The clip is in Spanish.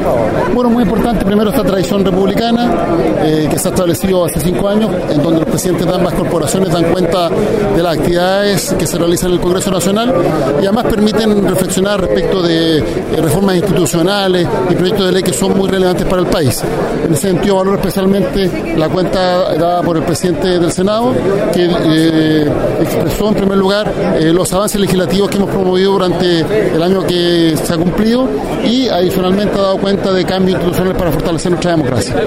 Bueno, muy importante, primero esta tradición republicana que se ha establecido hace 5 años, en donde los presidentes de ambas corporaciones dan cuenta de las actividades que se realizan en el Congreso Nacional y además permiten reflexionar respecto de reformas institucionales y proyectos de ley que son muy relevantes para el país. En ese sentido, valoro especialmente la cuenta dada por el presidente del Senado, que expresó en primer lugar los avances legislativos que hemos promovido durante el año que se ha cumplido y adicionalmente ha dado cuenta de cambios institucionales para fortalecer nuestra democracia.